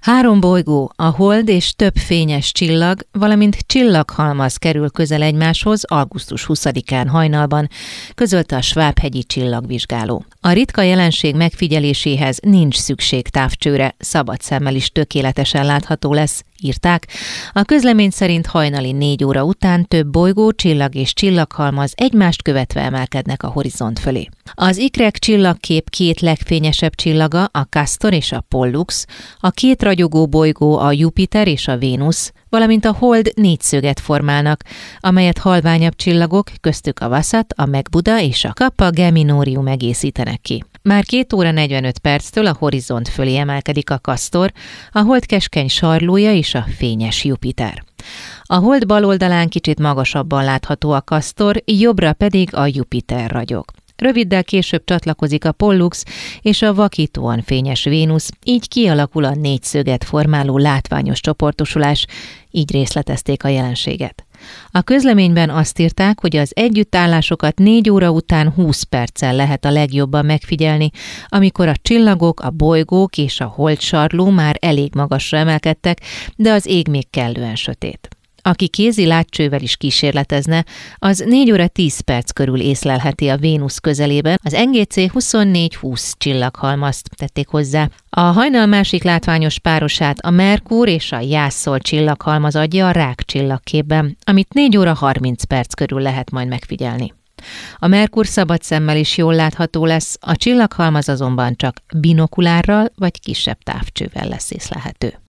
3 bolygó, a hold és több fényes csillag, valamint csillaghalmaz kerül közel egymáshoz augusztus 20-án hajnalban, közölte a Sváb-hegyi csillagvizsgáló. A ritka jelenség megfigyeléséhez nincs szükség távcsőre, szabad szemmel is tökéletesen látható lesz, írták. A közlemény szerint hajnali 4 óra után több bolygó, csillag és csillaghalmaz egymást követve emelkednek a horizont fölé. Az ikrek csillagkép 2 legfényesebb csillaga, a Castor és a Pollux, a 2 ragyogó bolygó, a Jupiter és a Vénusz, valamint a hold 4 szöget formálnak, amelyet halványabb csillagok, köztük a Vasat, a Megbuda és a Kappa Geminorium egészítenek ki. Már 2 óra 45 perctől a horizont fölé emelkedik a Castor, a hold keskeny sarlója és a fényes Jupiter. A hold bal oldalán kicsit magasabban látható a Castor, jobbra pedig a Jupiter ragyog. Röviddel később csatlakozik a Pollux és a vakítóan fényes Vénusz, így kialakul a 4 szöget formáló látványos csoportosulás, így részletezték a jelenséget. A közleményben azt írták, hogy az együttállásokat 4 óra után 20 perccel lehet a legjobban megfigyelni, amikor a csillagok, a bolygók és a holdsarló már elég magasra emelkedtek, de az ég még kellően sötét. Aki kézi látcsővel is kísérletezne, az 4 óra 10 perc körül észlelheti a Vénusz közelében az NGC 2420 csillaghalmazt, tették hozzá. A hajnal másik látványos párosát a Merkur és a Jászol csillaghalmaz adja a Rák csillagképben, amit 4 óra 30 perc körül lehet majd megfigyelni. A Merkur szabad szemmel is jól látható lesz, a csillaghalmaz azonban csak binokulárral vagy kisebb távcsővel lesz észlelhető.